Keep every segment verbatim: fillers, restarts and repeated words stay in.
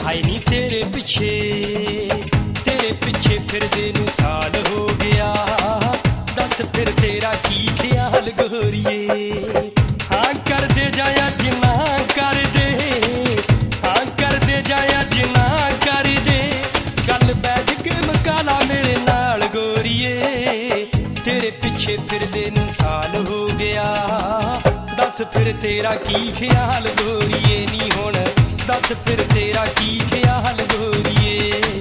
ਹਾਏ ਨੀ ਤੇਰੇ ਪਿੱਛੇ ਤੇਰੇ ਪਿੱਛੇ ਫਿਰਦੇ ਨੂੰ ਸਾਲ ਹੋ ਗਿਆ। ਦੱਸ ਫਿਰ ਤੇਰਾ ਕੀ ਖਿਆਲ ਗੋਰੀਏ। ਹਾਂ ਕਰਦੇ ਜਾਇਆ ਜਿੰਨਾ ਕਰਦੇ, ਹਾਂ ਕਰਦੇ ਜਾਇਆ ਜਿੰਨਾ ਕਰਦੇ। ਗੱਲ ਬੈਠ ਕੇ ਮਕਾਲਾ ਮੇਰੇ ਨਾਲ ਗੋਰੀਏ। ਤੇਰੇ ਪਿੱਛੇ ਫਿਰਦੇ ਨੂੰ ਸਾਲ ਹੋ ਗਿਆ। ਦੱਸ ਫਿਰ ਤੇਰਾ ਕੀ ਖਿਆਲ ਗੋਰੀਏ ਨੀ ਹੁਣ। ਦੱਸ ਫਿਰ ਤੇਰਾ ਕੀ ਖਿਆਲ ਗੋਰੀਏ।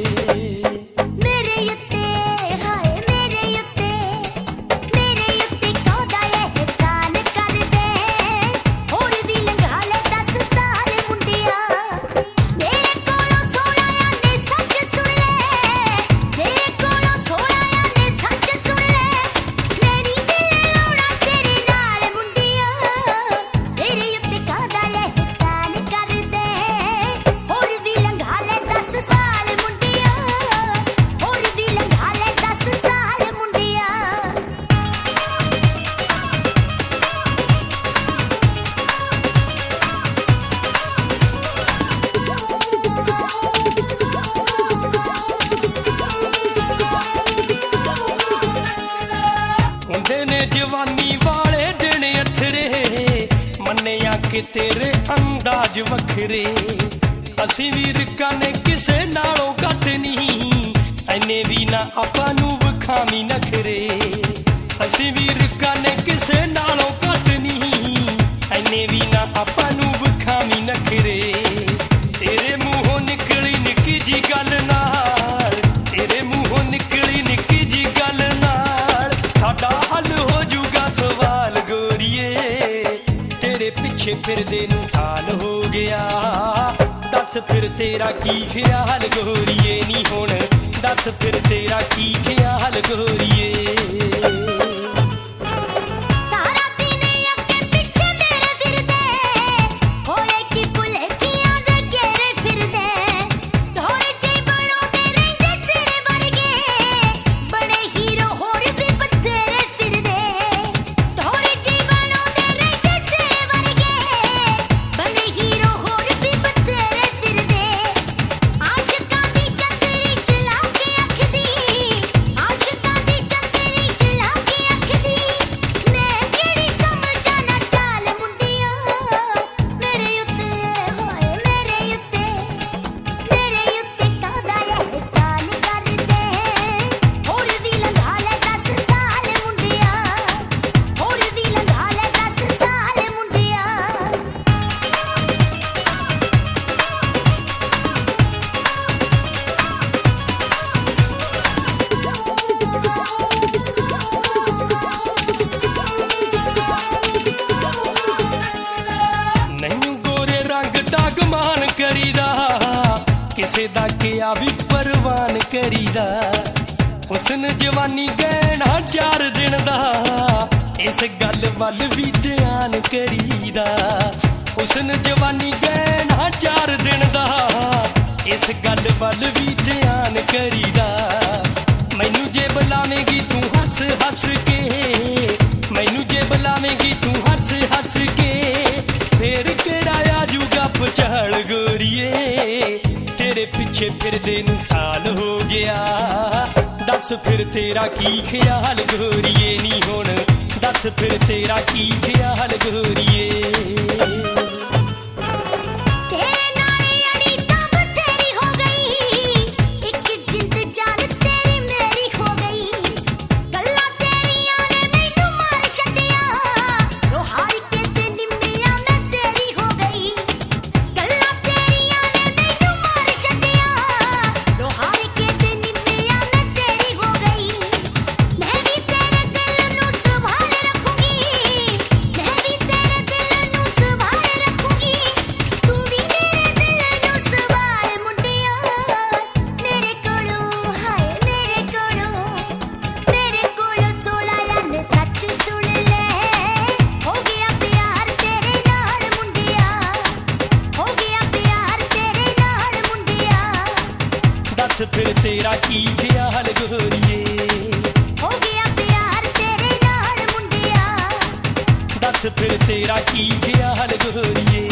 जवानी वाले दिन अथरे मन्निया कि तेरे अंदाज वखरे। असी भी रिका ने किसे नालों घट नहीं इन्ने भी ना आपां नूं विखावी नखरे। असी भी रिका ने किसे नालों घट नहीं इन्ने भी ना आपां नूं विखावी नखरे। तेरे मूहों निकली निक्की जी गल नाल, तेरे मूहों निकली निक्की जी गल नाल साडा हल हो जूगा सवाल गोरीए। तेरे पिछे फिरदे नूं साल हो गया। दस फिर तेरा की ख्याल गोरीए नी हुण। दस फिर तेरा की ख्याल गोरीए। किसे दा क्या भी परवान करीदा। हुस्न जवानी गहना चार दिन दा इस गल वल भी ध्यान करीदा। हुस्न जवानी गहना चार दिन दा इस गल वल भी ध्यान करीदा। मैनू जे बुलावेगी तू हस हस के, मैनू जे बुलावेगी तू हस हस के फिर केड़ा आजूगा पछाड़ गोरीए। तेरे पिछे फिरदे नूं साल हो गया। दस फिर तेरा की ख्याल गोरीए नी हुण। दस फिर तेरा की ख्याल गोरीए। दस फिर तेरा की ख्याल गोरीए। हो गया प्यार तेरे नाल मुंडिया। दस फिर तेरा की ख्याल गोरीए।